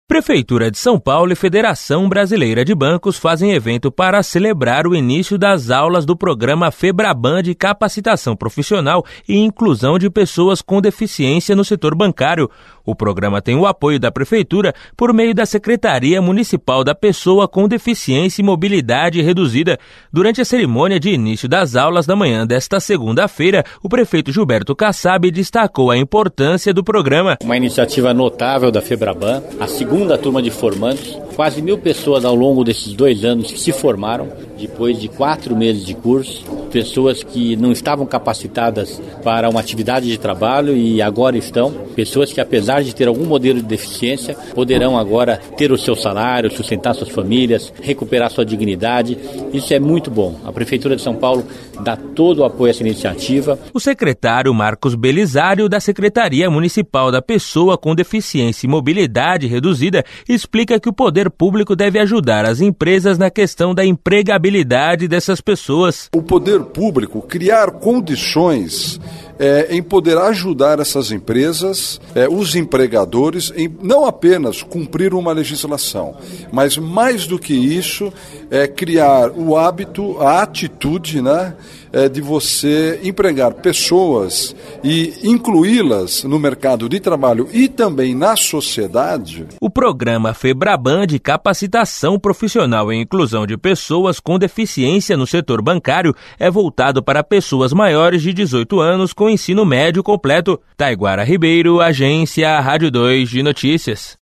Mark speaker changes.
Speaker 1: Prefeitura de São Paulo e Federação Brasileira de Bancos fazem evento para celebrar o início das aulas do programa FEBRABAN de capacitação profissional e inclusão de pessoas com deficiência no setor bancário. O programa tem o apoio da Prefeitura por meio da Secretaria Municipal da Pessoa com Deficiência e Mobilidade Reduzida. Durante a cerimônia de início das aulas da manhã desta segunda-feira, o prefeito Gilberto Kassab destacou a importância do programa.
Speaker 2: Uma iniciativa notável da FEBRABAN, a segunda turma de formandos, quase 1.000 pessoas ao longo desses 2 anos que se formaram, depois de 4 meses de curso, pessoas que não estavam capacitadas para uma atividade de trabalho e agora estão, pessoas que apesar de ter algum modelo de deficiência, poderão agora ter o seu salário, sustentar suas famílias, recuperar sua dignidade. Isso é muito bom. A Prefeitura de São Paulo dá todo o apoio a essa iniciativa.
Speaker 1: O secretário Marcos Belisário, da Secretaria Municipal da Pessoa com Deficiência e Mobilidade Reduzida, explica que o poder público deve ajudar as empresas na questão da empregabilidade dessas pessoas.
Speaker 3: O poder público criar condições em poder ajudar essas empresas, os empregadores, em não apenas cumprir uma legislação, mas mais do que isso, criar o hábito, a atitude, de você empregar pessoas e incluí-las no mercado de trabalho e também na sociedade.
Speaker 1: O programa FEBRABAN de capacitação profissional e inclusão de pessoas com deficiência no setor bancário é voltado para pessoas maiores de 18 anos com ensino médio completo. Taiguara Ribeiro, Agência Rádio 2 de Notícias.